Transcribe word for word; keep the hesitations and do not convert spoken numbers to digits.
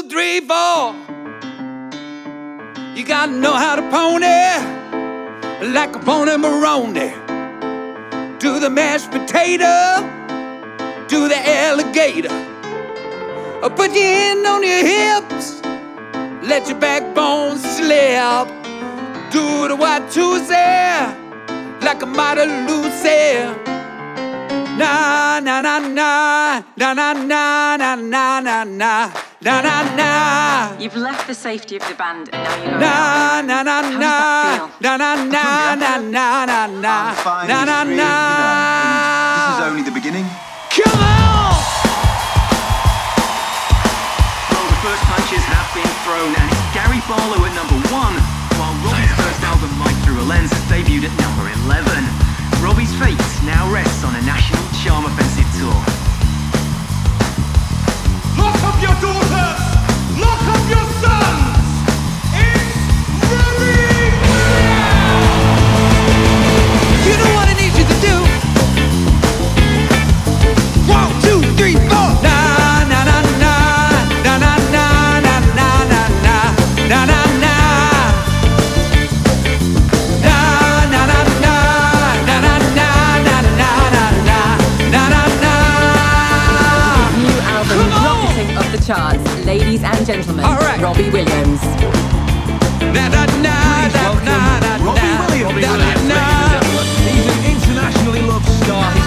two, three, four. You gotta know how to pony like a pony Maroney. Do the mashed potato, do the alligator. Put your hand on your hips, let your backbone slip. Do the white Tuesday like a mighty Lucy. Na na na na na na na na na na na na na na. You've left the safety of the band and now you're na na na na na na na na na na na na na na na. This is only the beginning. Come on! Well, the first punches have been thrown, and it's Gary Barlow at number one, while Robbie's first album, Life Through a Lens, has debuted at number eleven. Robbie's fate now rests on a national charm offensive tour. Lock up your daughters! Lock up your sons! It's Robbie Williams! You know what I need you to do? One, two, three, four. Na na na na na na na na na na na na na. Charts, ladies and gentlemen, right. Robbie Williams. Na na na na na na. Robbie Williams. Na na na. He's an internationally loved star.